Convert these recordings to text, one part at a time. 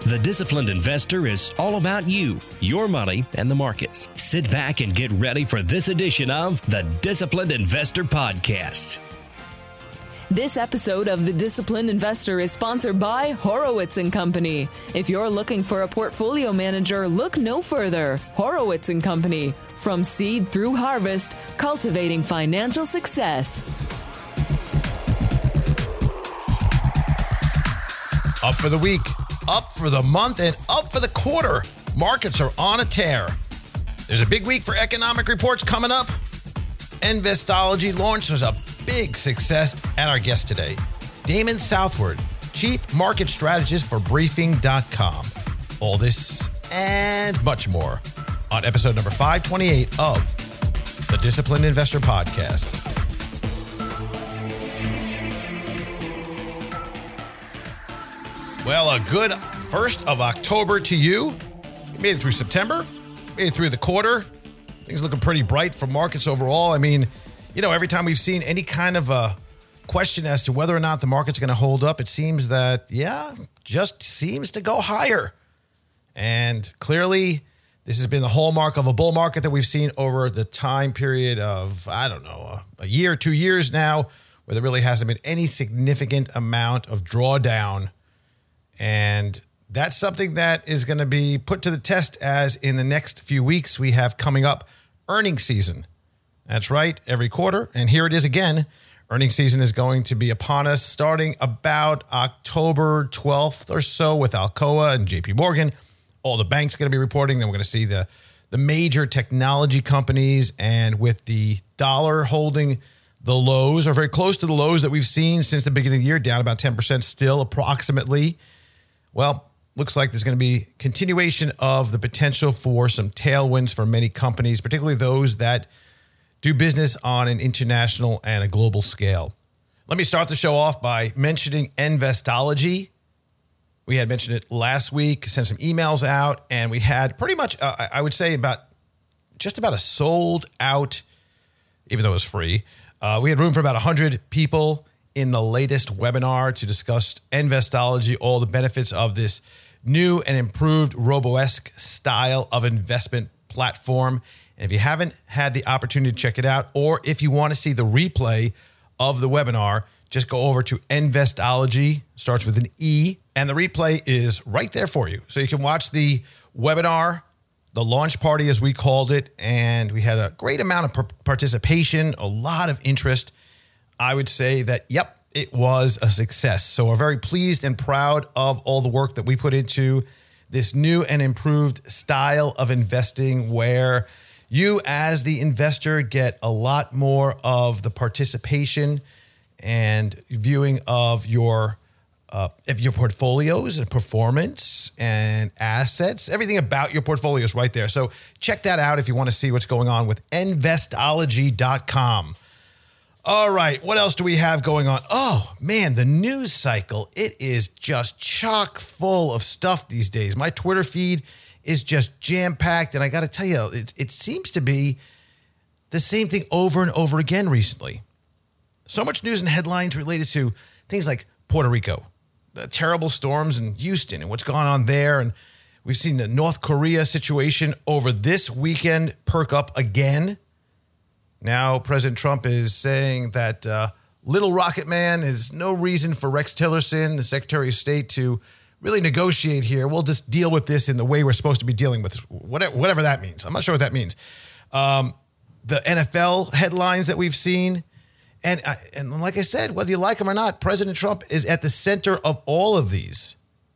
The Disciplined Investor is all about you, your money, and the markets. Sit back and get ready for this edition of the Disciplined Investor Podcast. This episode of The Disciplined Investor is sponsored by Horowitz & Company. If you're looking for a portfolio manager, look no further. Horowitz & Company. From seed through harvest, cultivating financial success. Up for the week, up for the month, and up for the quarter. Markets are on a tear. There's a big week for economic reports coming up. Investology launches a big success, and our guest today, Damon Southward, Chief Market Strategist for Briefing.com. All this and much more on episode number 528 of the Disciplined Investor Podcast. Well, a good 1st of October to you. You made it through September, made it through the quarter. Things looking pretty bright for markets overall. I mean, you know, every time we've seen any kind of a question as to whether or not the market's going to hold up, it seems that, just seems to go higher. And clearly, this has been the hallmark of a bull market that we've seen over the time period of, a year, 2 years now, where there really hasn't been any significant amount of drawdown. And that's something that is going to be put to the test as in the next few weeks we have coming up earnings season. That's right, every quarter. And here it is again. Earnings season is going to be upon us starting about October 12th or so with Alcoa and JP Morgan. All the banks are going to be reporting. Then we're going to see the major technology companies, and with the dollar holding the lows or very close to the lows that we've seen since the beginning of the year, down about 10% still approximately. Well, looks like there's going to be continuation of the potential for some tailwinds for many companies, particularly those that do business on an international and a global scale. Let me start the show off by mentioning Investology. We had mentioned it last week, sent some emails out, and we had pretty much, I would say, just about a sold out, even though it was free. We had room for about 100 people in the latest webinar to discuss Investology, all the benefits of this new and improved Robo-esque style of investment platform. And if you haven't had the opportunity to check it out, or if you want to see the replay of the webinar, just go over to Investology, starts with an E, and the replay is right there for you. So you can watch the webinar, the launch party as we called it, and we had a great amount of participation, a lot of interest. I would say that, it was a success. So we're very pleased and proud of all the work that we put into this new and improved style of investing, where you as the investor get a lot more of the participation and viewing of your portfolios and performance and assets. Everything about your portfolio is right there. So check that out if you want to see what's going on with Investology.com. All right, what else do we have going on? Oh, man, the news cycle. It is just chock full of stuff these days. My Twitter feed is just jam-packed, and I got to tell you, it seems to be the same thing over and over again recently. So much news and headlines related to things like Puerto Rico, the terrible storms in Houston and what's gone on there. And we've seen the North Korea situation over this weekend perk up again. Now, President Trump is saying that Little Rocket Man is no reason for Rex Tillerson, the Secretary of State, to really negotiate here. We'll just deal with this in the way we're supposed to be dealing with whatever that means. I'm not sure what that means. The NFL headlines that we've seen. And like I said, whether you like them or not, President Trump is at the center of all of these.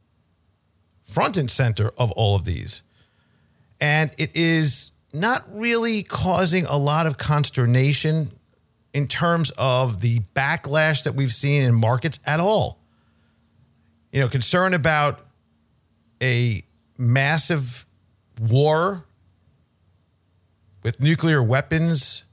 Front and center of all of these. And it is not really causing a lot of consternation in terms of the backlash that we've seen in markets at all. You know, concern about a massive war with nuclear weapons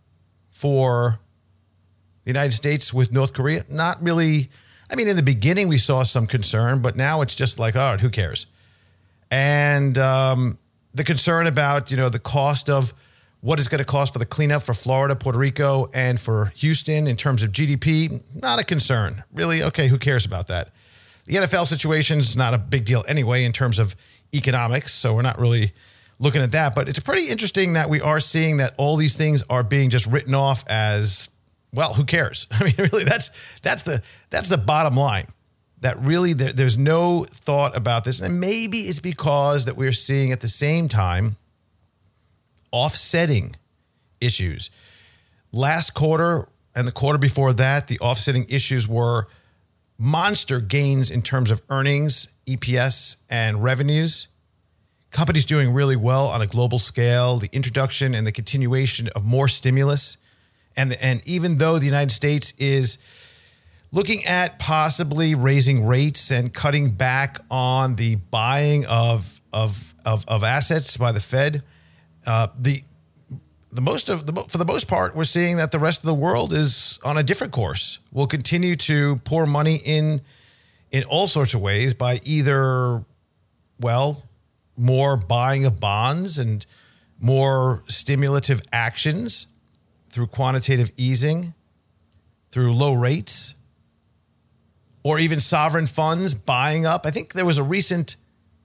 for the United States with North Korea. Not really. I mean, in the beginning, we saw some concern, but now it's just like, oh, who cares? And the concern about, the cost of what it's going to cost for the cleanup for Florida, Puerto Rico, and for Houston in terms of GDP, not a concern. Really, okay, who cares about that? The NFL situation is not a big deal anyway in terms of economics, so we're not really looking at that. But it's pretty interesting that we are seeing that all these things are being just written off as, well, who cares? I mean, really, that's the bottom line. That really there's no thought about this. And maybe it's because that we're seeing at the same time offsetting issues. Last quarter and the quarter before that, the offsetting issues were monster gains in terms of earnings, EPS, and revenues. Companies doing really well on a global scale, the introduction and the continuation of more stimulus. And even though the United States is looking at possibly raising rates and cutting back on the buying of assets by the Fed, for the most part, we're seeing that the rest of the world is on a different course. We'll continue to pour money in all sorts of ways by either, well, more buying of bonds and more stimulative actions through quantitative easing, through low rates, or even sovereign funds buying up. I think there was a recent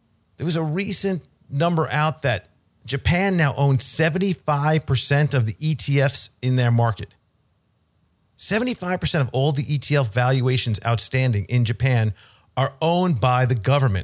number out that Japan now owns 75% of the ETFs in their market. 75% of all the ETF valuations outstanding in Japan are owned by the government.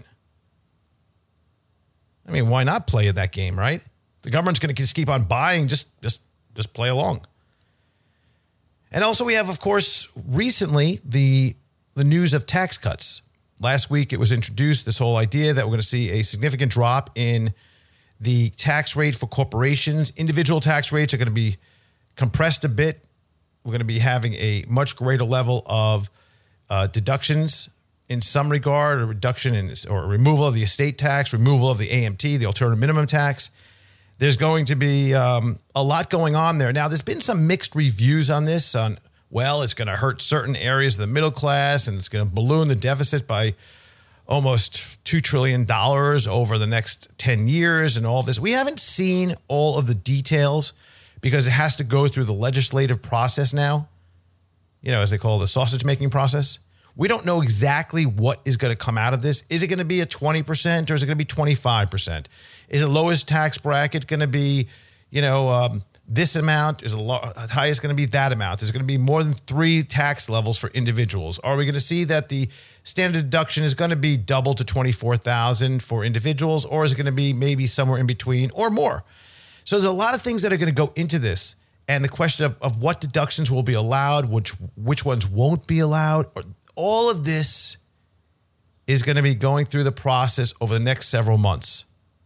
I mean, why not play that game, right? The government's going to just keep on buying, just play along. And also we have, of course, recently the news of tax cuts. Last week it was introduced, this whole idea that we're going to see a significant drop in the tax rate for corporations. Individual tax rates are going to be compressed a bit. We're going to be having a much greater level of deductions in some regard, a reduction in or removal of the estate tax, removal of the AMT, the alternative minimum tax. There's going to be a lot going on there. Now, there's been some mixed reviews on this, well, it's going to hurt certain areas of the middle class, and it's going to balloon the deficit by almost $2 trillion over the next 10 years and all this. We haven't seen all of the details because it has to go through the legislative process now, as they call the sausage-making process. We don't know exactly what is going to come out of this. Is it going to be a 20% or is it going to be 25%? Is the lowest tax bracket going to be, this amount? Is the highest going to be that amount? Is it going to be more than 3 tax levels for individuals? Are we going to see that the standard deduction is going to be double to $24,000 for individuals, or is it going to be maybe somewhere in between or more? So there's a lot of things that are going to go into this. And the question of what deductions will be allowed, which ones won't be allowed, all of this is going to be going through the process over the next several months.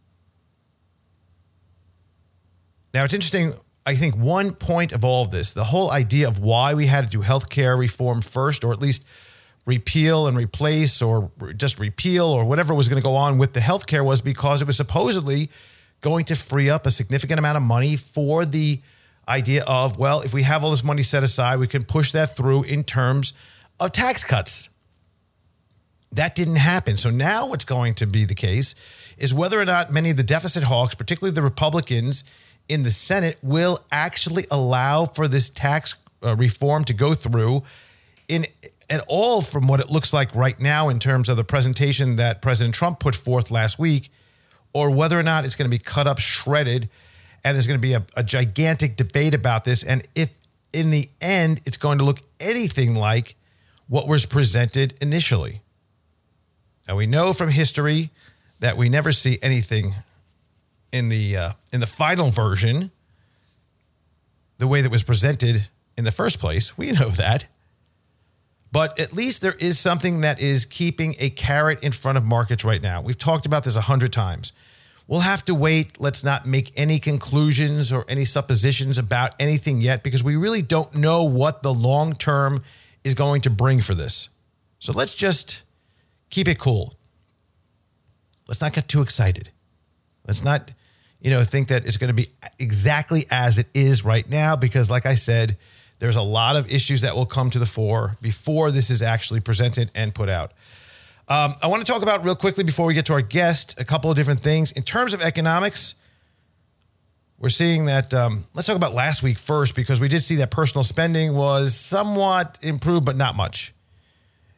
Now, it's interesting. I think one point of all of this, the whole idea of why we had to do healthcare reform first, or at least repeal and replace, or just repeal, or whatever was going to go on with the healthcare, was because it was supposedly going to free up a significant amount of money for the idea of, well, if we have all this money set aside, we can push that through in terms of tax cuts. That didn't happen. So now what's going to be the case is whether or not many of the deficit hawks, particularly the Republicans in the Senate, will actually allow for this tax reform to go through at all, from what it looks like right now in terms of the presentation that President Trump put forth last week, or whether or not it's going to be cut up, shredded, and there's going to be a gigantic debate about this. And if in the end it's going to look anything like what was presented initially. Now, we know from history that we never see anything in the final version the way that was presented in the first place. We know that. But at least there is something that is keeping a carrot in front of markets right now. We've talked about this 100 times. We'll have to wait. Let's not make any conclusions or any suppositions about anything yet, because we really don't know what the long term is going to bring for this. So let's just keep it cool. Let's not get too excited. Let's not, think that it's going to be exactly as it is right now, because like I said, there's a lot of issues that will come to the fore before this is actually presented and put out. I want to talk about real quickly before we get to our guest, a couple of different things. In terms of economics, we're seeing that, let's talk about last week first, because we did see that personal spending was somewhat improved, but not much.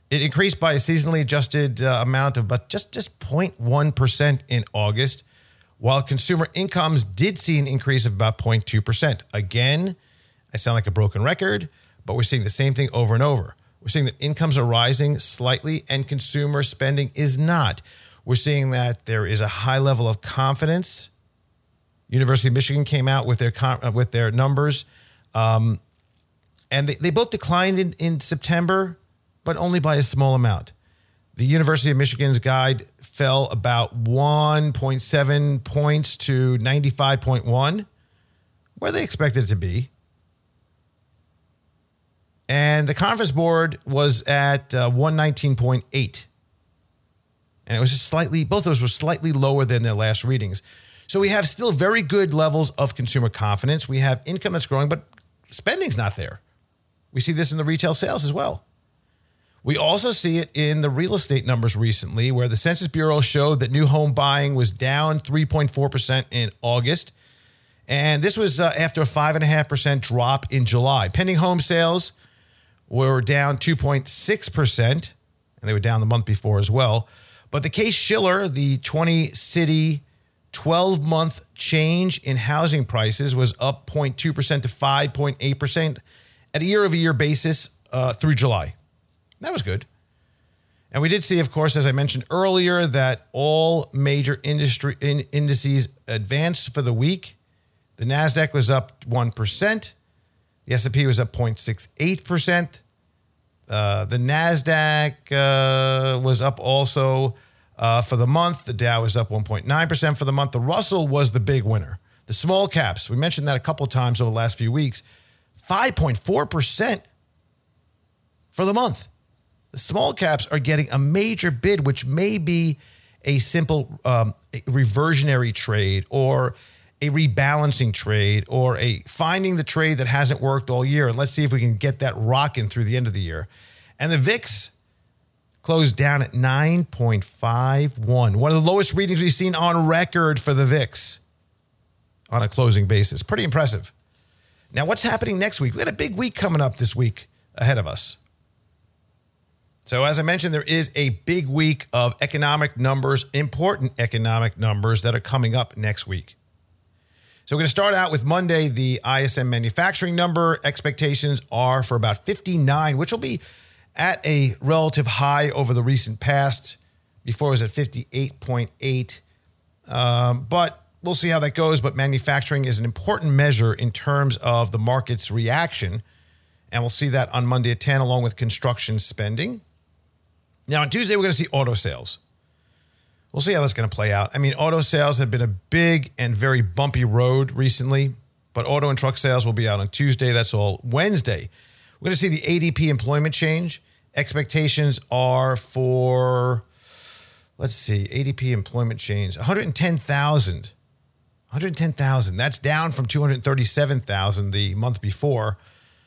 It increased by a seasonally adjusted amount of but just 0.1% in August, while consumer incomes did see an increase of about 0.2%. Again, I sound like a broken record, but we're seeing the same thing over and over. We're seeing that incomes are rising slightly and consumer spending is not. We're seeing that there is a high level of confidence. University of Michigan came out with their numbers, and they both declined in September, but only by a small amount. The University of Michigan's guide fell about 1.7 points to 95.1, where they expected it to be. And the Conference Board was at 119.8. And it was just both of those were slightly lower than their last readings. So we have still very good levels of consumer confidence. We have income that's growing, but spending's not there. We see this in the retail sales as well. We also see it in the real estate numbers recently, where the Census Bureau showed that new home buying was down 3.4% in August. And this was after a 5.5% drop in July. Pending home sales were down 2.6%, and they were down the month before as well. But the Case-Shiller, the 20-city 12-month change in housing prices was up 0.2% to 5.8% at a year-over-year basis through July. That was good. And we did see, of course, as I mentioned earlier, that all major industry indices advanced for the week. The NASDAQ was up 1%. The S&P was up 0.68%. The NASDAQ was up also for the month. The Dow was up 1.9% for the month. The Russell was the big winner. The small caps, we mentioned that a couple of times over the last few weeks, 5.4% for the month. The small caps are getting a major bid, which may be a simple reversionary trade or a rebalancing trade or a finding the trade that hasn't worked all year. And let's see if we can get that rocking through the end of the year. And the VIX closed down at 9.51, one of the lowest readings we've seen on record for the VIX on a closing basis. Pretty impressive. Now, what's happening next week? We got a big week coming up this week ahead of us. So as I mentioned, there is a big week of economic numbers, important economic numbers that are coming up next week. So we're going to start out with Monday, the ISM manufacturing number. Expectations are for about 59, which will be at a relative high over the recent past. Before it was at 58.8. But we'll see how that goes. But manufacturing is an important measure in terms of the market's reaction. And we'll see that on Monday at 10, along with construction spending. Now, on Tuesday, we're going to see auto sales. We'll see how that's going to play out. I mean, auto sales have been a big and very bumpy road recently, but auto and truck sales will be out on Tuesday. That's all. Wednesday, we're going to see the ADP employment change. Expectations are for, let's see, ADP employment change, 110,000. 110,000. That's down from 237,000 the month before.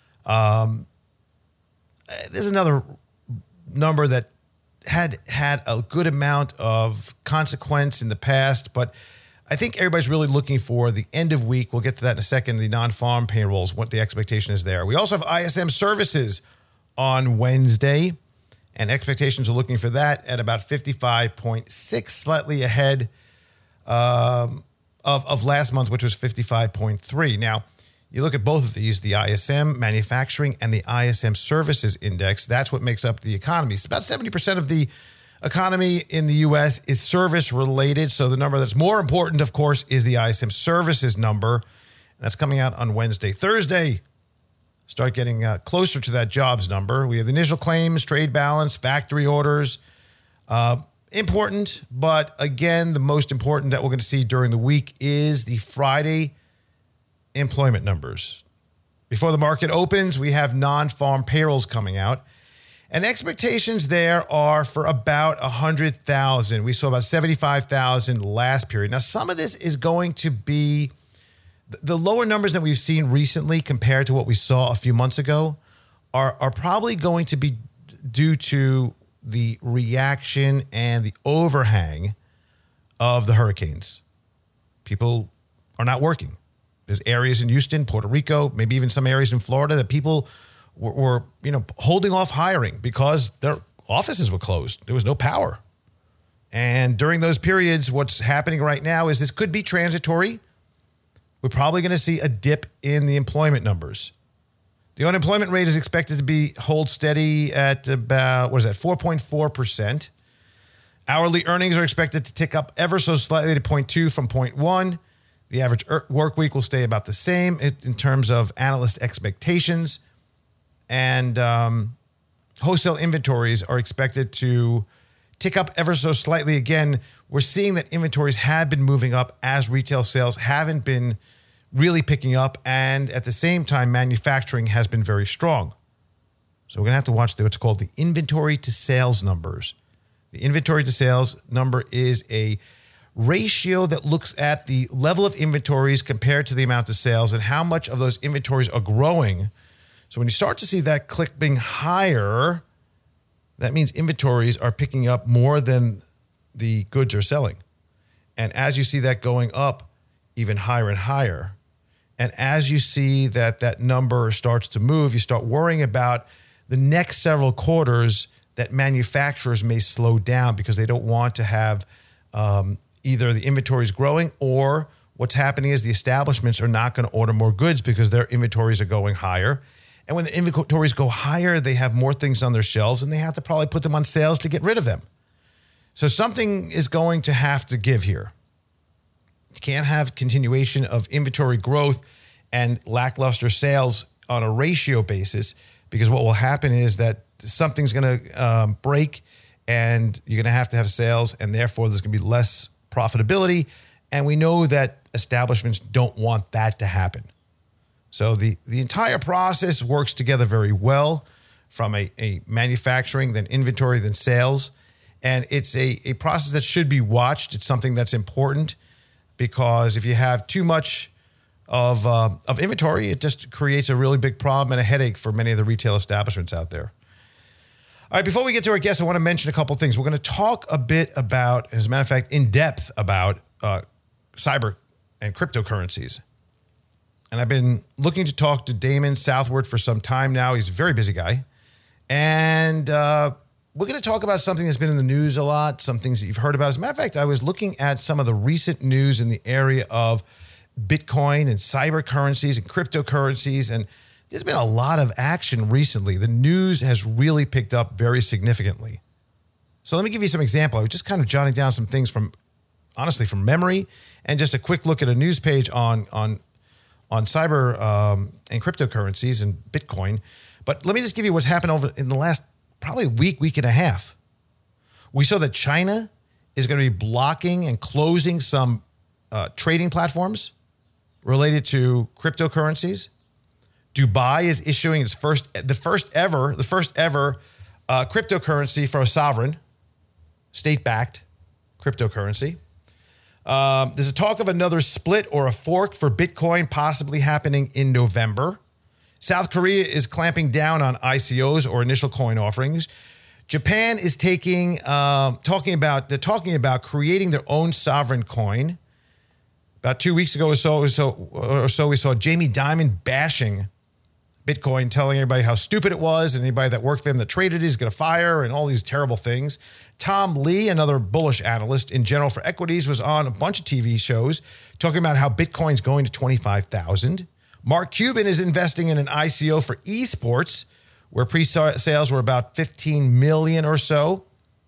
There's another number that had a good amount of consequence in the past, but I think everybody's really looking for the end of week. We'll get to that in a second. The non-farm payrolls, what the expectation is there. We also have ISM services on Wednesday, and expectations are looking for that at about 55.6, slightly ahead of last month, which was 55.3. Now, you look at both of these, the ISM manufacturing and the ISM services index. That's what makes up the economy. It's about 70% of the economy in the U.S. is service related. So the number that's more important, of course, is the ISM services number. That's coming out on Wednesday. Thursday, start getting closer to that jobs number. We have the initial claims, trade balance, factory orders. Important, but again, the most important that we're going to see during the week is the Friday employment numbers. Before the market opens, we have non-farm payrolls coming out. And expectations there are for about 100,000. We saw about 75,000 last period. Now, some of this is going to be the lower numbers that we've seen recently compared to what we saw a few months ago are probably going to be due to the reaction and the overhang of the hurricanes. People are not working. There's areas in Houston, Puerto Rico, maybe even some areas in Florida that people were holding off hiring because they're offices were closed. There was no power. And during those periods, what's happening right now is this could be transitory. We're probably going to see a dip in the employment numbers. The unemployment rate is expected to hold steady at about, 4.4%. Hourly earnings are expected to tick up ever so slightly to 0.2 from 0.1. The average work week will stay about the same in terms of analyst expectations. And wholesale inventories are expected to tick up ever so slightly. Again, we're seeing that inventories have been moving up as retail sales haven't been really picking up. And at the same time, manufacturing has been very strong. So we're going to have to watch what's called the inventory to sales numbers. The inventory to sales number is a ratio that looks at the level of inventories compared to the amount of sales and how much of those inventories are growing. So when you start to see that clipping higher, that means inventories are picking up more than the goods are selling. And as you see that going up even higher and higher, and as you see that number starts to move, you start worrying about the next several quarters that manufacturers may slow down because they don't want to have either the inventories growing, or what's happening is the establishments are not going to order more goods because their inventories are going higher. And when the inventories go higher, they have more things on their shelves and they have to probably put them on sales to get rid of them. So something is going to have to give here. You can't have continuation of inventory growth and lackluster sales on a ratio basis, because what will happen is that something's going to break and you're going to have sales, and therefore there's going to be less profitability. And we know that establishments don't want that to happen. So the entire process works together very well, from a manufacturing, then inventory, then sales. And it's a process that should be watched. It's something that's important, because if you have too much of inventory, it just creates a really big problem and a headache for many of the retail establishments out there. All right, before we get to our guests, I want to mention a couple of things. We're going to talk a bit about, as a matter of fact, in depth about cyber and cryptocurrencies. And I've been looking to talk to Damon Southward for some time now. He's a very busy guy. And we're going to talk about something that's been in the news a lot, some things that you've heard about. As a matter of fact, I was looking at some of the recent news in the area of Bitcoin and cyber currencies and cryptocurrencies, and there's been a lot of action recently. The news has really picked up very significantly. So let me give you some example. I was just kind of jotting down some things from memory, and just a quick look at a news page on cyber and cryptocurrencies and Bitcoin. But let me just give you what's happened over in the last probably week and a half. We saw that China is going to be blocking and closing some trading platforms related to cryptocurrencies. Dubai is issuing the first ever cryptocurrency for a sovereign, state-backed cryptocurrency. There's a talk of another split or a fork for Bitcoin possibly happening in November. South Korea is clamping down on ICOs, or initial coin offerings. Japan is talking about creating their own sovereign coin. About 2 weeks ago or so, we saw Jamie Dimon bashing Bitcoin, telling everybody how stupid it was, and anybody that worked for him that traded it is going to fire, and all these terrible things. Tom Lee, another bullish analyst in general for equities, was on a bunch of TV shows talking about how Bitcoin's going to 25,000. Mark Cuban is investing in an ICO for esports, where pre-sales were about 15 million or so.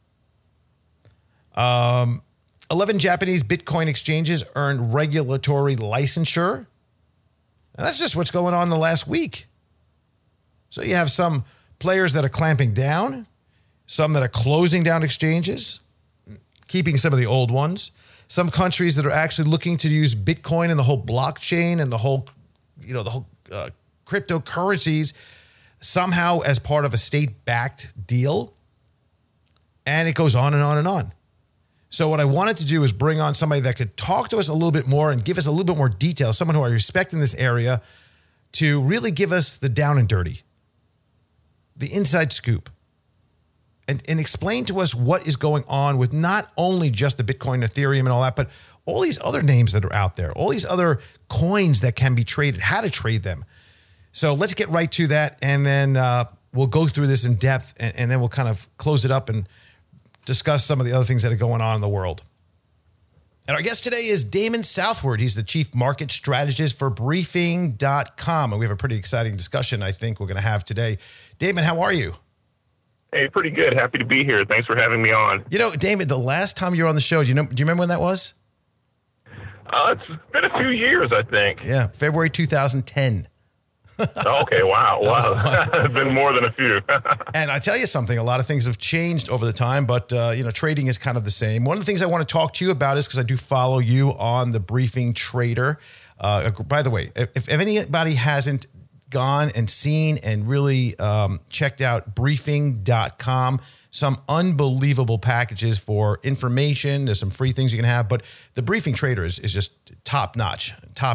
11 Japanese Bitcoin exchanges earned regulatory licensure. And that's just what's going on in the last week. So you have some players that are clamping down, some that are closing down exchanges, keeping some of the old ones. Some countries that are actually looking to use Bitcoin and the whole blockchain and the whole cryptocurrencies somehow as part of a state-backed deal. And it goes on and on and on. So what I wanted to do is bring on somebody that could talk to us a little bit more and give us a little bit more detail, someone who I respect in this area, to really give us the down and dirty, the inside scoop, and explain to us what is going on with not only just the Bitcoin, Ethereum, and all that, but all these other names that are out there, all these other coins that can be traded, how to trade them. So let's get right to that. And then we'll go through this in depth, and then we'll kind of close it up and discuss some of the other things that are going on in the world. And our guest today is Damon Southward. He's the Chief Market Strategist for Briefing.com. And we have a pretty exciting discussion I think we're going to have today. Damon, how are you? Hey, pretty good. Happy to be here. Thanks for having me on. You know, Damon, the last time you were on the show, do you remember when that was? It's been a few years, I think. Yeah, February 2010. Okay, wow. It's been more than a few. And I tell you something, a lot of things have changed over the time, but, trading is kind of the same. One of the things I want to talk to you about is because I do follow you on the Briefing Trader. By the way, if anybody hasn't gone and seen and really checked out Briefing.com, some unbelievable packages for information. There's some free things you can have, but the Briefing Trader is just top notch.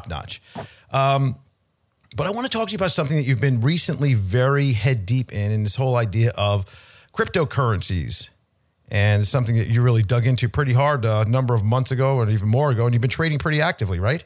But I want to talk to you about something that you've been recently very head deep in this whole idea of cryptocurrencies. And something that you really dug into pretty hard a number of months ago or even more ago, and you've been trading pretty actively, right?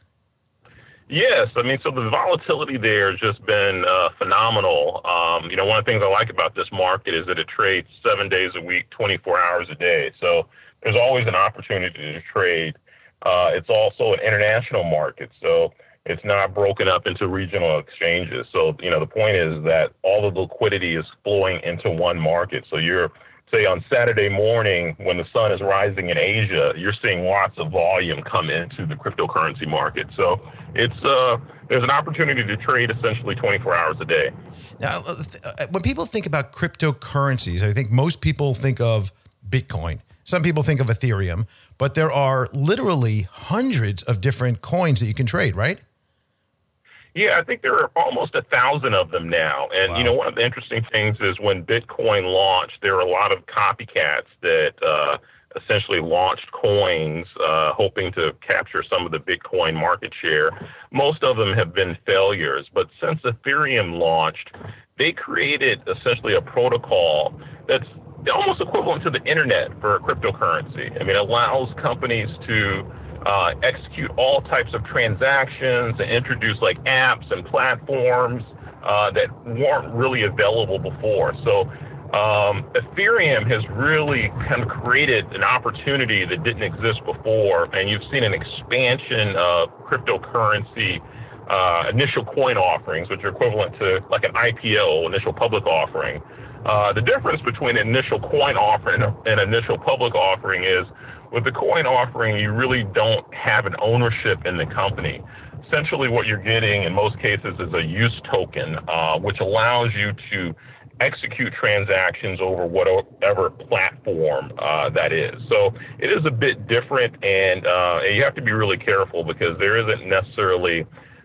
Yes. I mean, so the volatility there has just been phenomenal. One of the things I like about this market is that it trades 7 days a week, 24 hours a day. So there's always an opportunity to trade. It's also an international market. So it's not broken up into regional exchanges. So, the point is that all of the liquidity is flowing into one market. So you're, say, on Saturday morning when the sun is rising in Asia, you're seeing lots of volume come into the cryptocurrency market. So there's an opportunity to trade essentially 24 hours a day. Now, when people think about cryptocurrencies, I think most people think of Bitcoin. Some people think of Ethereum, but there are literally hundreds of different coins that you can trade, right? Yeah, I think there are almost 1,000 of them now. And, wow. One of the interesting things is when Bitcoin launched, there were a lot of copycats that essentially launched coins hoping to capture some of the Bitcoin market share. Most of them have been failures. But since Ethereum launched, they created essentially a protocol that's almost equivalent to the internet for cryptocurrency. I mean, it allows companies to execute all types of transactions and introduce like apps and platforms that weren't really available before. So Ethereum has really kind of created an opportunity that didn't exist before, and you've seen an expansion of cryptocurrency initial coin offerings, which are equivalent to like an IPO, initial public offering. The difference between an initial coin offering and an initial public offering is with the coin offering, you really don't have an ownership in the company. Essentially what you're getting in most cases is a use token, which allows you to execute transactions over whatever platform that is. So it is a bit different, and you have to be really careful because there isn't necessarily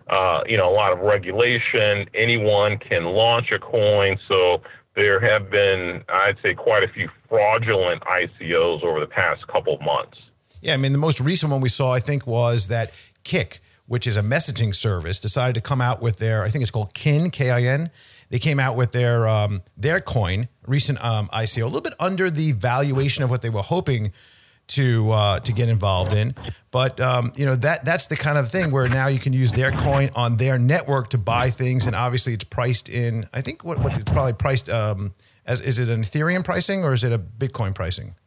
a lot of regulation. Anyone can launch a coin, so there have been, I'd say, quite a few fraudulent ICOs over the past couple of months. Yeah, I mean, the most recent one we saw, I think, was that Kik, which is a messaging service, decided to come out with their, I think it's called Kin, K-I-N. They came out with their coin, recent ICO, a little bit under the valuation of what they were hoping to get involved in. But, that's the kind of thing where now you can use their coin on their network to buy things. And obviously it's priced in, I think what it's probably priced as, is it an Ethereum pricing or is it a Bitcoin pricing?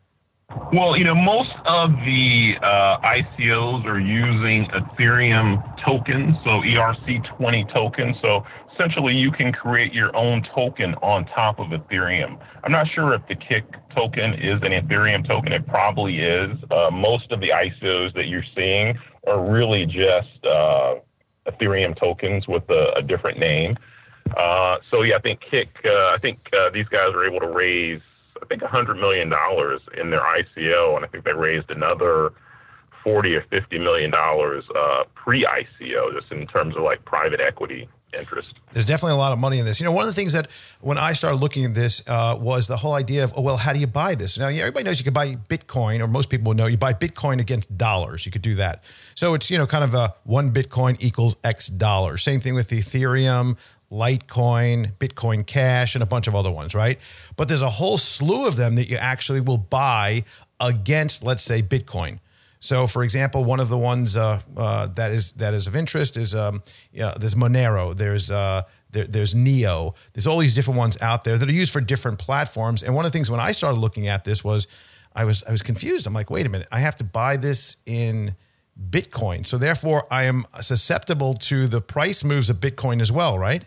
Well, most of the ICOs are using Ethereum tokens, so ERC20 tokens. So essentially you can create your own token on top of Ethereum. I'm not sure if the Kik token is an Ethereum token. It probably is. Most of the ICOs that you're seeing are really just Ethereum tokens with a different name. I think Kik, these guys were able to raise, I think, $100 million in their ICO, and I think they raised another $40 or $50 million pre-ICO, just in terms of like private equity interest. There's definitely a lot of money in this. One of the things that when I started looking at this was the whole idea of, how do you buy this? Now, everybody knows you can buy Bitcoin, or most people know you buy Bitcoin against dollars. You could do that. So it's, kind of a one Bitcoin equals X dollars. Same thing with Ethereum, Litecoin, Bitcoin Cash, and a bunch of other ones, right? But there's a whole slew of them that you actually will buy against, let's say, Bitcoin. So, for example, one of the ones that is of interest is there's Monero, there's there's Neo. There's all these different ones out there that are used for different platforms. And one of the things when I started looking at this was I was confused. I'm like, wait a minute, I have to buy this in Bitcoin. So therefore, I am susceptible to the price moves of Bitcoin as well, right?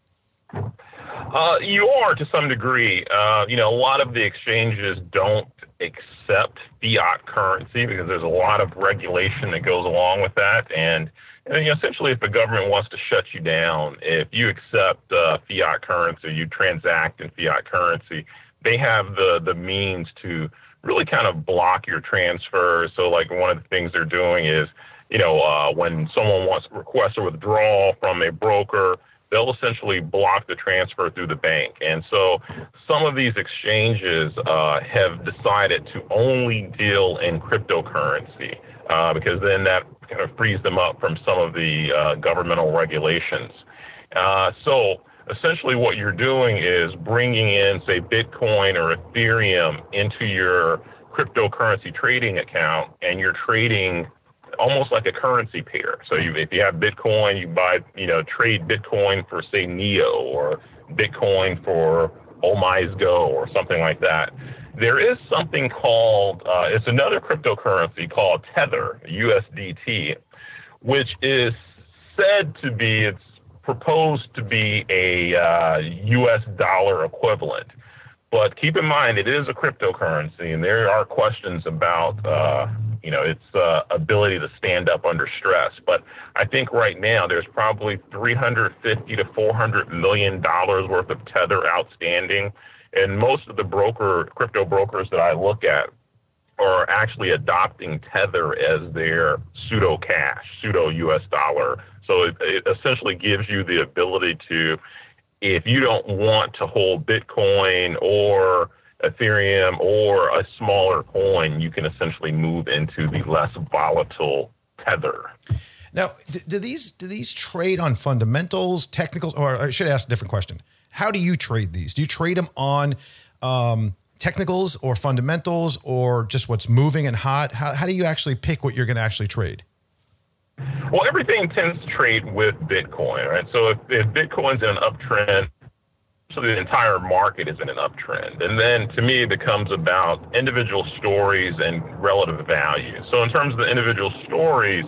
You are to some degree. A lot of the exchanges don't accept fiat currency because there's a lot of regulation that goes along with that. And essentially, if the government wants to shut you down, if you accept fiat currency, you transact in fiat currency, they have the means to really kind of block your transfer. So like one of the things they're doing is, when someone requests a withdrawal from a broker, they'll essentially block the transfer through the bank. And so some of these exchanges have decided to only deal in cryptocurrency because then that kind of frees them up from some of the governmental regulations. So essentially what you're doing is bringing in, say, Bitcoin or Ethereum into your cryptocurrency trading account, and you're trading almost like a currency pair. So if you have Bitcoin, you trade Bitcoin for, say, Neo, or Bitcoin for OmiseGo or something like that. There is something called, it's another cryptocurrency called Tether, USDT, which is said to be, it's proposed to be a US dollar equivalent. But keep in mind, it is a cryptocurrency, and there are questions about, its ability to stand up under stress. But I think right now there's probably $350 to $400 million worth of Tether outstanding. And most of the crypto brokers that I look at are actually adopting Tether as their pseudo cash, pseudo US dollar. So it essentially gives you the ability to, if you don't want to hold Bitcoin or Ethereum or a smaller coin, you can essentially move into the less volatile Tether. Now, do these trade on fundamentals, technicals, or I should ask a different question. How do you trade these? Do you trade them on technicals or fundamentals, or just what's moving and hot? How do you actually pick what you're going to actually trade? Well, everything tends to trade with Bitcoin, right? So if Bitcoin's in an uptrend, so the entire market is in an uptrend. And then to me, it becomes about individual stories and relative value. So in terms of the individual stories,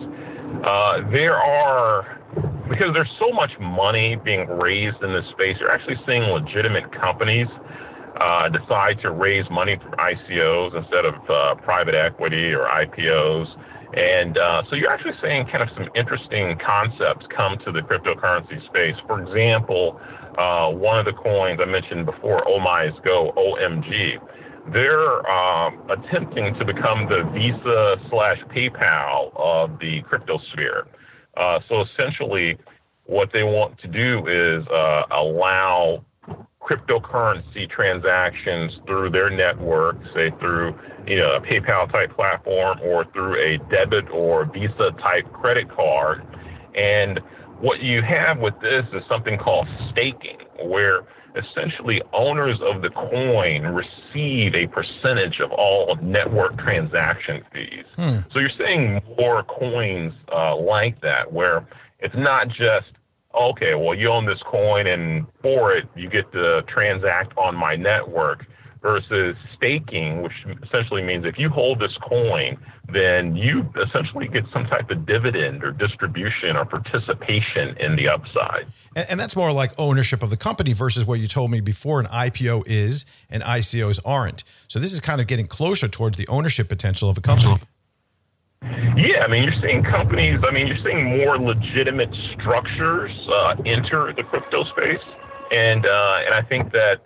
because there's so much money being raised in this space, you're actually seeing legitimate companies decide to raise money through ICOs instead of private equity or IPOs. And so you're actually seeing kind of some interesting concepts come to the cryptocurrency space. For example, one of the coins I mentioned before, OmiseGo, OMG, they're attempting to become the Visa/PayPal of the crypto sphere. So essentially what they want to do is allow cryptocurrency transactions through their network, say through a PayPal type platform or through a debit or Visa type credit card. And what you have with this is something called staking, where essentially owners of the coin receive a percentage of all network transaction fees. So you're seeing more coins like that, where it's not just, okay, well, you own this coin and for it, you get to transact on my network, versus staking, which essentially means if you hold this coin, then you essentially get some type of dividend or distribution or participation in the upside. And that's more like ownership of the company versus what you told me before an IPO is and ICOs aren't. So this is kind of getting closer towards the ownership potential of a company. Yeah, you're seeing companies, you're seeing more legitimate structures enter the crypto space. And I think that,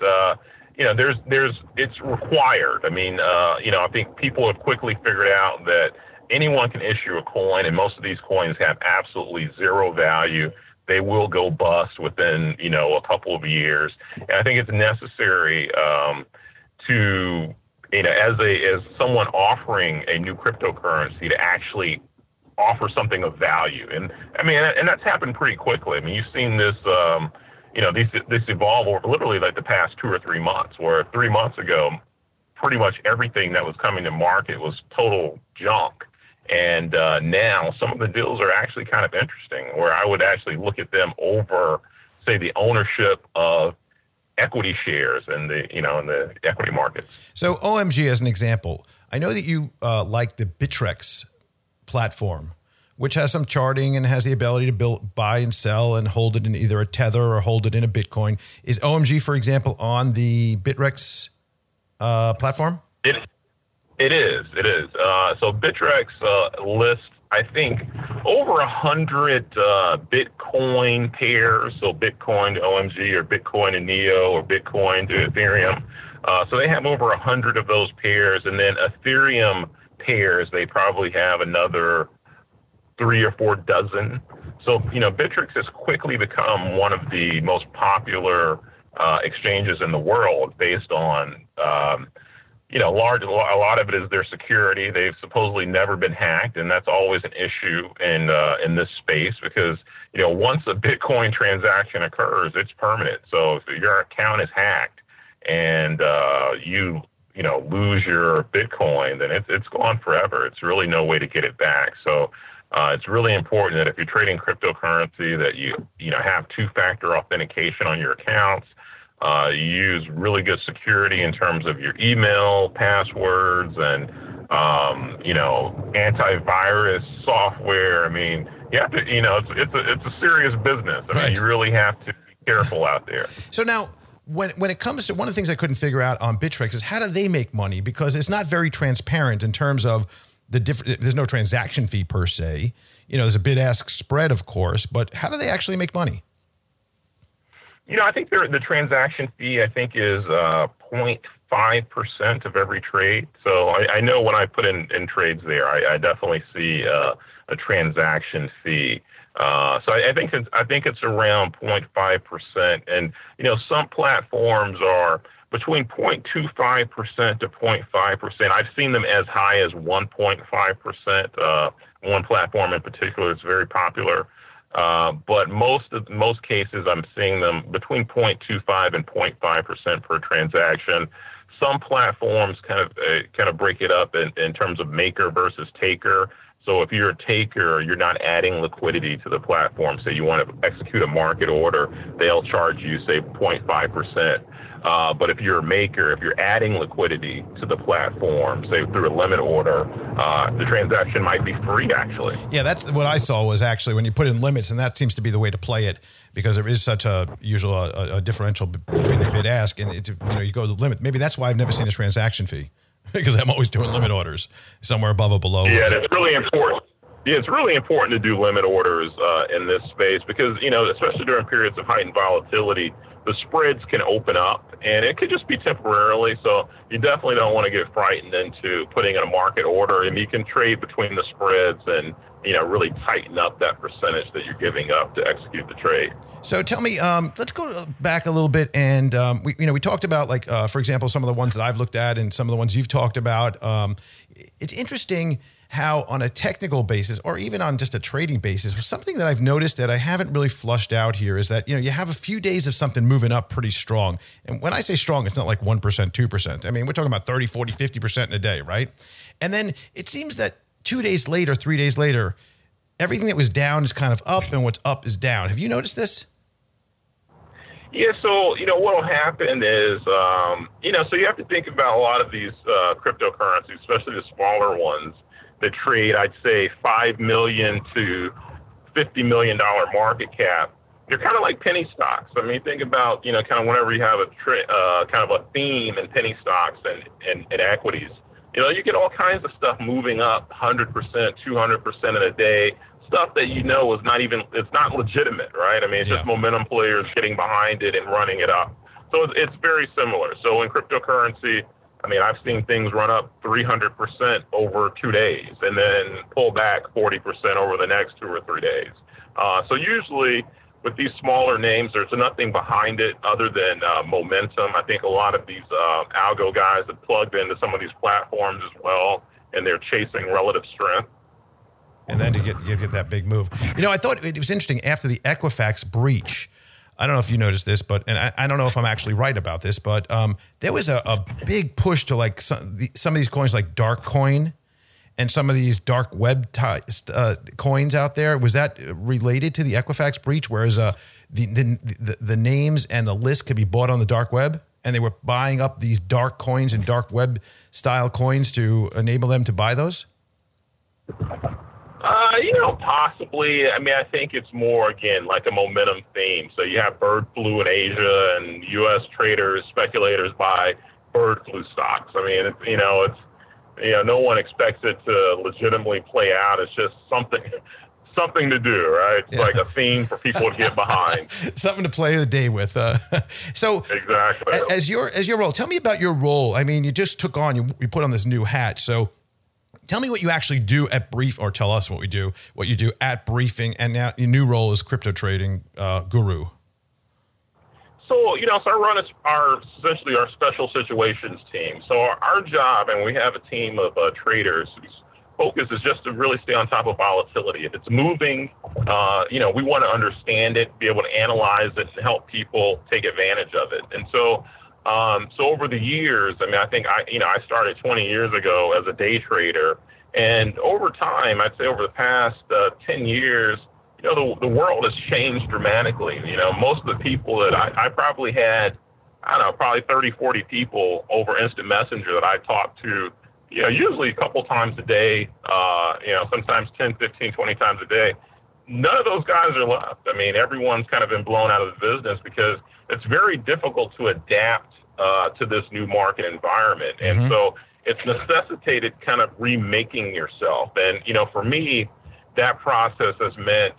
it's required. I think people have quickly figured out that anyone can issue a coin, and most of these coins have absolutely zero value. They will go bust within, a couple of years. And I think it's necessary to, as someone offering a new cryptocurrency, to actually offer something of value. And that's happened pretty quickly. You've seen this, this evolve over literally like the past 2 or 3 months, where 3 months ago, pretty much everything that was coming to market was total junk. And now some of the deals are actually kind of interesting, where I would actually look at them over, say, the ownership of equity shares in the equity markets. So OMG, as an example, I know that you like the Bittrex platform, which has some charting and has the ability to buy and sell and hold it in either a Tether or hold it in a Bitcoin. Is OMG, for example, on the Bittrex platform? It is. So Bittrex lists, I think, over 100 Bitcoin pairs. So Bitcoin to OMG or Bitcoin to NEO or Bitcoin to Ethereum. So they have over 100 of those pairs. And then Ethereum pairs, they probably have another 3 or 4 dozen. So, Bittrex has quickly become one of the most popular exchanges in the world based on, a lot of it is their security. They've supposedly never been hacked, and that's always an issue in this space because, once a Bitcoin transaction occurs, it's permanent. So if your account is hacked and you lose your Bitcoin, then it's gone forever. It's really no way to get it back. So it's really important that if you're trading cryptocurrency that you have 2-factor authentication on your accounts. You use really good security in terms of your email, passwords, and antivirus software. I mean, you have to, it's a serious business. I mean, you really have to be careful out there. So now, when it comes to one of the things I couldn't figure out on Bittrex is how do they make money? Because it's not very transparent in terms of there's no transaction fee per se. There's a bid-ask spread, of course, but how do they actually make money? I think the transaction fee, I think, is 0.5% of every trade. So I know when I put in trades there, I definitely see a transaction fee. So I think it's around 0.5%. And, some platforms are between 0.25% to 0.5%. I've seen them as high as 1.5%. One platform in particular is very popular. But most cases, I'm seeing them between 0.25 and 0.5% per transaction. Some platforms kind of break it up in terms of maker versus taker. So if you're a taker, you're not adding liquidity to the platform. So you want to execute a market order, they'll charge you, say, 0.5%. But if you're a maker, if you're adding liquidity to the platform, say through a limit order, the transaction might be free, actually. Yeah, that's what I saw was actually when you put in limits, and that seems to be the way to play it because there is such a differential between the bid ask, and you go to the limit. Maybe that's why I've never seen a transaction fee because I'm always doing limit orders somewhere above or below. Yeah, it's really important. Yeah, it's really important to do limit orders in this space because, especially during periods of heightened volatility, the spreads can open up, and it could just be temporarily. So you definitely don't want to get frightened into putting in a market order. And you can trade between the spreads and, really tighten up that percentage that you're giving up to execute the trade. So tell me, let's go back a little bit. And we talked about, like, for example, some of the ones that I've looked at and some of the ones you've talked about. It's interesting how on a technical basis or even on just a trading basis, something that I've noticed that I haven't really flushed out here is that, you have a few days of something moving up pretty strong. And when I say strong, it's not like 1%, 2%. I mean, we're talking about 30, 40, 50% in a day, right? And then it seems that 2 days later, 3 days later, everything that was down is kind of up and what's up is down. Have you noticed this? Yeah, so, what will happen is, so you have to think about a lot of these cryptocurrencies, especially the smaller ones, that trade, I'd say, $5 million to $50 million market cap. They're kind of like penny stocks. I mean, think about, kind of whenever you have kind of a theme in penny stocks and equities, you get all kinds of stuff moving up 100%, 200% in a day, stuff that is it's not legitimate, right? I mean, it's just momentum players getting behind it and running it up. So it's very similar. So in cryptocurrency, I mean, I've seen things run up 300% over 2 days and then pull back 40% over the next 2 or 3 days. So usually with these smaller names, there's nothing behind it other than momentum. I think a lot of these algo guys have plugged into some of these platforms as well, and they're chasing relative strength. And then to get that big move. I thought it was interesting after the Equifax breach. I don't know if you noticed this, and I don't know if I'm actually right about this, but there was a big push to like some of these coins like Darkcoin and some of these dark web coins out there. Was that related to the Equifax breach, whereas the names and the list could be bought on the dark web, and they were buying up these dark coins and dark web style coins to enable them to buy those? Possibly. I mean, I think it's more, again, like a momentum theme. So you have bird flu in Asia, and U.S. traders, speculators buy bird flu stocks. I mean, no one expects it to legitimately play out. It's just something to do, right? It's like a theme for people to get behind. Something to play the day with. So exactly. As your role, tell me about your role. I mean, you just took on, you put on this new hat. So tell me what you actually do at Brief, or tell us what you do at Briefing, and now your new role is crypto trading guru. So I run essentially our special situations team. So our job, and we have a team of traders whose focus is just to really stay on top of volatility. If it's moving, we want to understand it, be able to analyze it, and help people take advantage of it. And so over the years, I mean, I think I started 20 years ago as a day trader, and over time, I'd say over the past 10 years, the world has changed dramatically. Most of the people that I probably had, probably 30, 40 people over Instant Messenger that I talked to, usually a couple times a day, sometimes 10, 15, 20 times a day. None of those guys are left. I mean, everyone's kind of been blown out of the business because it's very difficult to adapt to this new market environment. And so it's necessitated kind of remaking yourself. And, for me, that process has meant,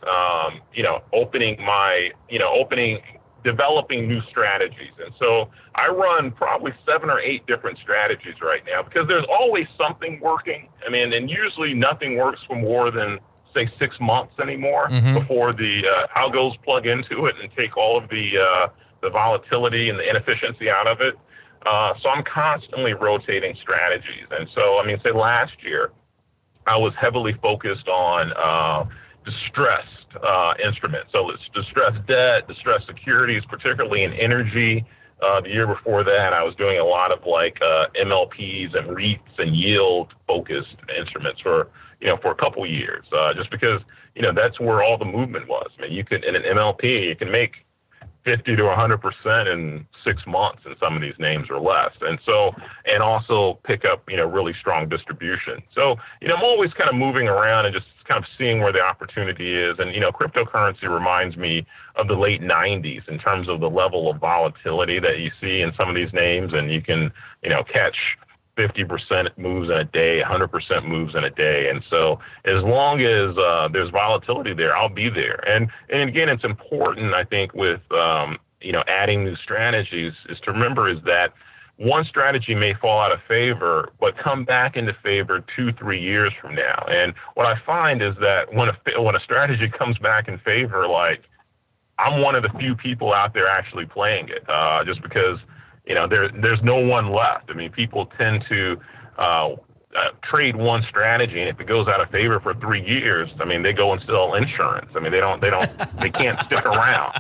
developing new strategies. And so I run probably 7 or 8 different strategies right now because there's always something working. I mean, and usually nothing works for more than, say, 6 months anymore before the algos plug into it and take all of the volatility and the inefficiency out of it. So I'm constantly rotating strategies. And so, say last year, I was heavily focused on distressed instruments. So it's distressed debt, distressed securities, particularly in energy. The year before that, I was doing a lot of MLPs and REITs and yield-focused instruments for a couple years, just because, that's where all the movement was. I mean, in an MLP, you can make 50 to 100% in 6 months in some of these names or less. And so, and also pick up, really strong distribution. So, I'm always kind of moving around and just kind of seeing where the opportunity is. And, cryptocurrency reminds me of the late 90s in terms of the level of volatility that you see in some of these names. And you can, catch 50% moves in a day, 100% moves in a day. And so as long as there's volatility there, I'll be there. And again, it's important, I think, with, adding new strategies is to remember is that one strategy may fall out of favor, but come back into favor 2-3 years from now. And what I find is that when a strategy comes back in favor, I'm one of the few people out there actually playing it, just because, there's no one left. I mean, people tend to trade one strategy, and if it goes out of favor for 3 years, they go and sell insurance. They can't stick around.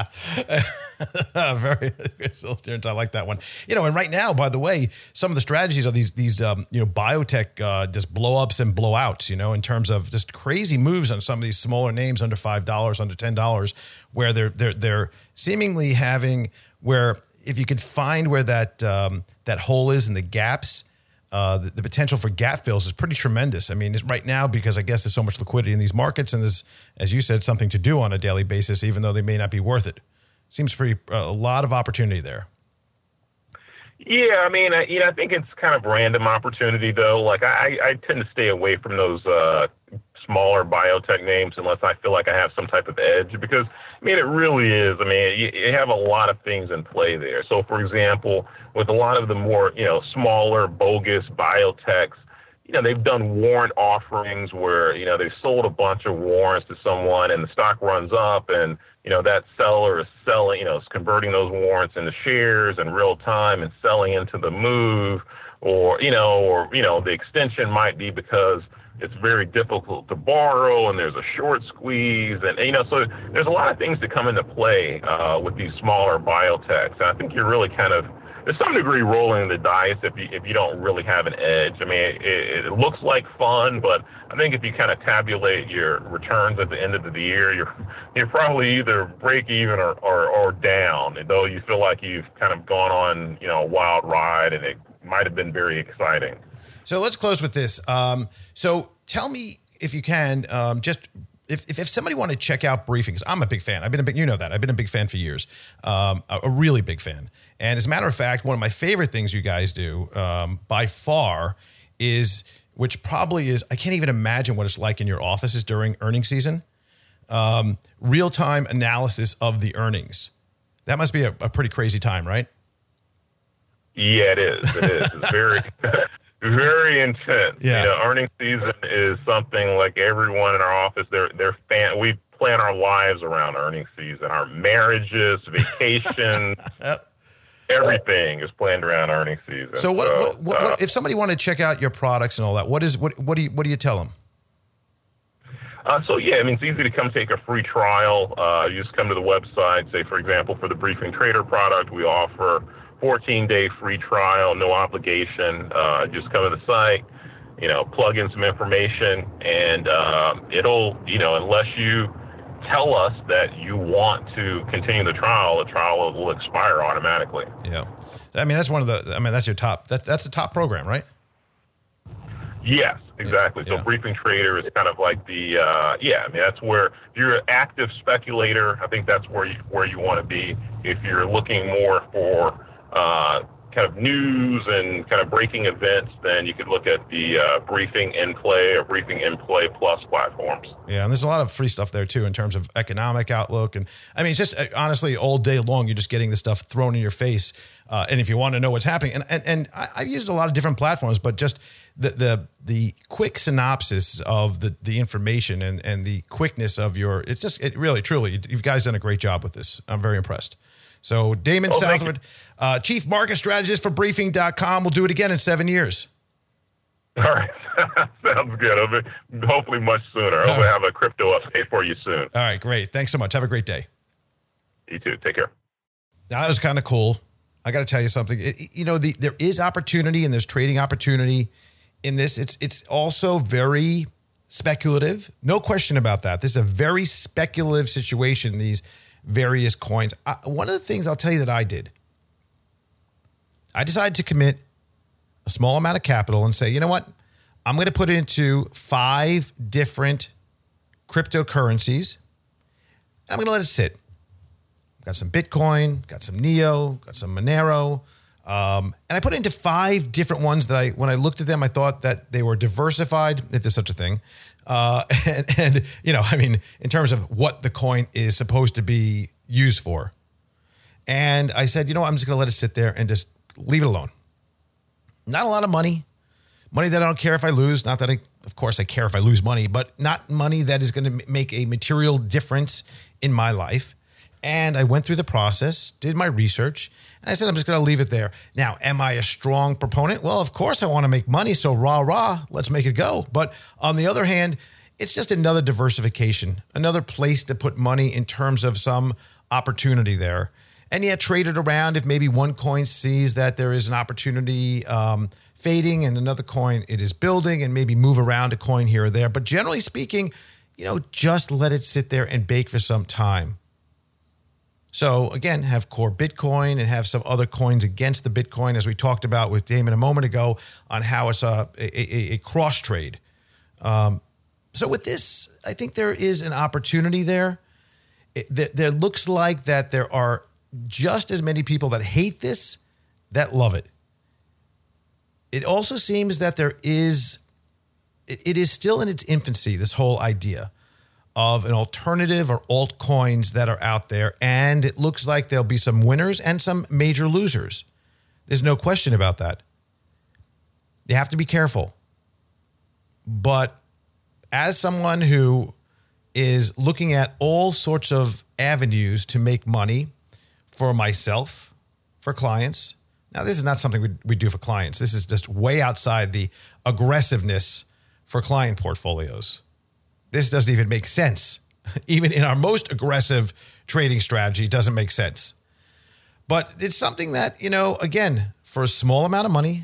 Very good. I like that one. And right now, by the way, some of the strategies are these biotech just blow ups and blowouts, in terms of just crazy moves on some of these smaller names under $5, under $10, where they're seemingly having where if you could find where that hole is in the gaps, the potential for gap fills is pretty tremendous. I mean, right now, because I guess there's so much liquidity in these markets, and there's, as you said, something to do on a daily basis, even though they may not be worth it. Seems pretty a lot of opportunity there. Yeah, I think it's kind of random opportunity, though. I tend to stay away from those smaller biotech names unless I feel like I have some type of edge, because, it really is. You have a lot of things in play there. So, for example, with a lot of the more, smaller, bogus biotechs, they've done warrant offerings where, they've sold a bunch of warrants to someone and the stock runs up and, that seller is selling, is converting those warrants into shares in real time and selling into the move, or the extension might be because it's very difficult to borrow and there's a short squeeze. And, so there's a lot of things that come into play with these smaller biotechs. And I think you're really there's there's some degree rolling the dice if you don't really have an edge. I mean, it looks like fun, but I think if you kind of tabulate your returns at the end of the year, you're probably either break even or down, though you feel like you've kind of gone on, a wild ride, and it might have been very exciting. So let's close with this. So tell me, if you can, just if somebody wanted to check out Briefing, because I'm a big fan. I've been a big fan for years, a really big fan. And as a matter of fact, one of my favorite things you guys do by far is, which probably is, I can't even imagine what it's like in your offices during earnings season, real-time analysis of the earnings. That must be a pretty crazy time, right? Yeah, it is. It's very... Very intense. Yeah. Earnings season is something like everyone in our office, we plan our lives around earnings season. Our marriages, vacations, everything is planned around earnings season. So what if somebody wanted to check out your products and all that, what do you tell them? It's easy to come take a free trial. You just come to the website. Say, for example, for the Briefing Trader product, we offer 14-day free trial, no obligation. Just come to the site, plug in some information, and it'll, unless you tell us that you want to continue the trial will expire automatically. Yeah. I mean, that's your top, that's the top program, right? Yes, exactly. Yeah. So Briefing Trader is kind of like that's where, if you're an active speculator, I think that's where you want to be. If you're looking more for kind of news and kind of breaking events, then you could look at the Briefing in Play or Briefing in Play Plus platforms. Yeah, and there's a lot of free stuff there too in terms of economic outlook, and I mean, it's just honestly all day long you're just getting this stuff thrown in your face. And if you want to know what's happening, and I've used a lot of different platforms, but just the quick synopsis of the information and the quickness of it really truly, you guys done a great job with this. I'm very impressed. So Damon Southwood, Chief Market Strategist for Briefing.com. We'll do it again in 7 years. All right. Sounds good. It'll be hopefully much sooner. I'll have a crypto update for you soon. All right, great. Thanks so much. Have a great day. You too. Take care. Now, that was kind of cool. I got to tell you something. There is opportunity and there's trading opportunity in this. It's also very speculative. No question about that. This is a very speculative situation, these various coins. One of the things I'll tell you that I did, I decided to commit a small amount of capital and say, you know what? I'm going to put it into 5 different cryptocurrencies. And I'm going to let it sit. Got some Bitcoin, got some NEO, got some Monero. And I put it into 5 different ones that when I looked at them, I thought that they were diversified, if there's such a thing. And in terms of what the coin is supposed to be used for. And I said, I'm just going to let it sit there and just leave it alone. Not a lot of money that I don't care if I lose. Not that of course I care if I lose money, but not money that is going to make a material difference in my life. And I went through the process, did my research, and I said, I'm just going to leave it there. Now, am I a strong proponent? Well, of course I want to make money, so rah, let's make it go. But on the other hand, it's just another diversification, another place to put money in terms of some opportunity there. And trade it around if maybe one coin sees that there is an opportunity fading and another coin it is building, and maybe move around a coin here or there. But generally speaking, just let it sit there and bake for some time. So again, have core Bitcoin and have some other coins against the Bitcoin, as we talked about with Damon a moment ago on how it's a cross trade. So with this, I think there is an opportunity there. There looks like that there are just as many people that hate this that love it. It also seems that it is still in its infancy, this whole idea of an alternative or altcoins that are out there. And it looks like there'll be some winners and some major losers. There's no question about that. You have to be careful. But as someone who is looking at all sorts of avenues to make money for myself, for clients. Now, this is not something we do for clients. This is just way outside the aggressiveness for client portfolios. This doesn't even make sense. Even in our most aggressive trading strategy, it doesn't make sense. But it's something that, again, for a small amount of money,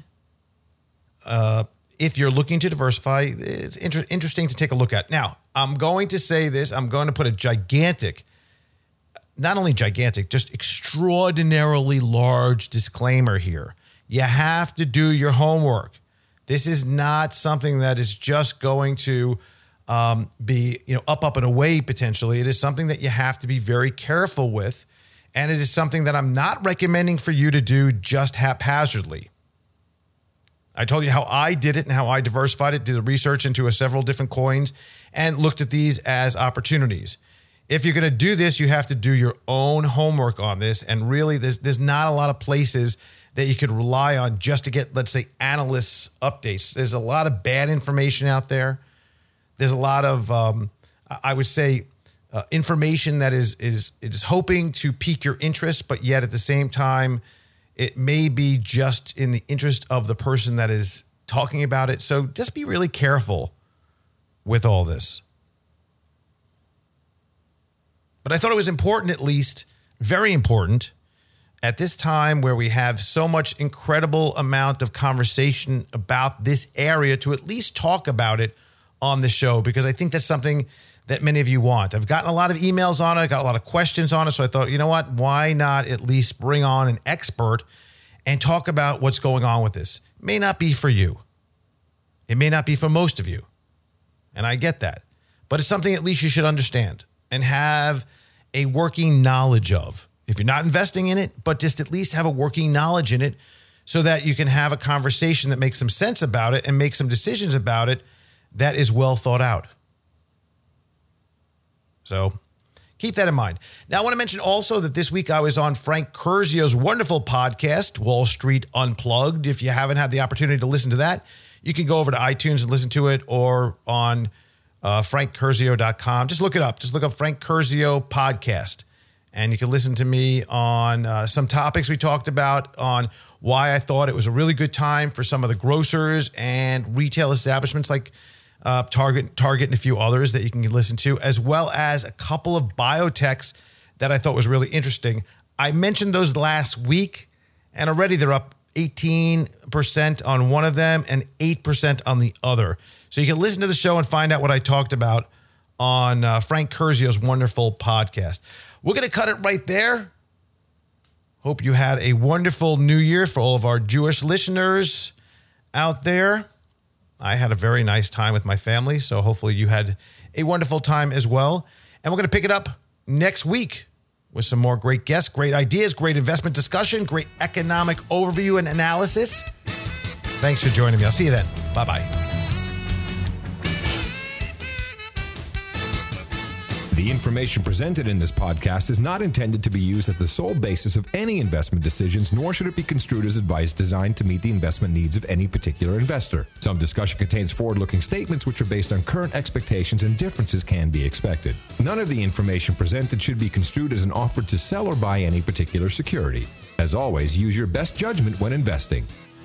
if you're looking to diversify, it's interesting to take a look at. Now, I'm going to say this. I'm going to put a gigantic, not only gigantic, just extraordinarily large disclaimer here. You have to do your homework. This is not something that is just going to be, up and away potentially. It is something that you have to be very careful with. And it is something that I'm not recommending for you to do just haphazardly. I told you how I did it and how I diversified it, did the research into several different coins, and looked at these as opportunities. If you're going to do this, you have to do your own homework on this. And really, there's not a lot of places that you could rely on just to get, let's say, analysts' updates. There's a lot of bad information out there. There's a lot of, I would say, information that is hoping to pique your interest, but yet at the same time, it may be just in the interest of the person that is talking about it. So just be really careful with all this. But I thought it was important, at least, very important, at this time where we have so much incredible amount of conversation about this area, to at least talk about it on the show, because I think that's something that many of you want. I've gotten a lot of emails on it. I got a lot of questions on it. So I thought, you know what? Why not at least bring on an expert and talk about what's going on with this? It may not be for you. It may not be for most of you. And I get that. But it's something at least you should understand and have a working knowledge of. If you're not investing in it, but just at least have a working knowledge in it so that you can have a conversation that makes some sense about it and make some decisions about it that is well thought out. So keep that in mind. Now, I want to mention also that this week I was on Frank Curzio's wonderful podcast, Wall Street Unplugged. If you haven't had the opportunity to listen to that, you can go over to iTunes and listen to it, or on frankcurzio.com. Just look it up. Just look up Frank Curzio podcast. And you can listen to me on some topics we talked about, on why I thought it was a really good time for some of the grocers and retail establishments like Target and a few others that you can listen to, as well as a couple of biotechs that I thought was really interesting. I mentioned those last week, and already they're up 18% on one of them and 8% on the other. So you can listen to the show and find out what I talked about on Frank Curzio's wonderful podcast. We're going to cut it right there. Hope you had a wonderful New Year for all of our Jewish listeners out there. I had a very nice time with my family, so hopefully you had a wonderful time as well. And we're going to pick it up next week with some more great guests, great ideas, great investment discussion, great economic overview and analysis. Thanks for joining me. I'll see you then. Bye-bye. The information presented in this podcast is not intended to be used as the sole basis of any investment decisions, nor should it be construed as advice designed to meet the investment needs of any particular investor. Some discussion contains forward-looking statements which are based on current expectations, and differences can be expected. None of the information presented should be construed as an offer to sell or buy any particular security. As always, use your best judgment when investing.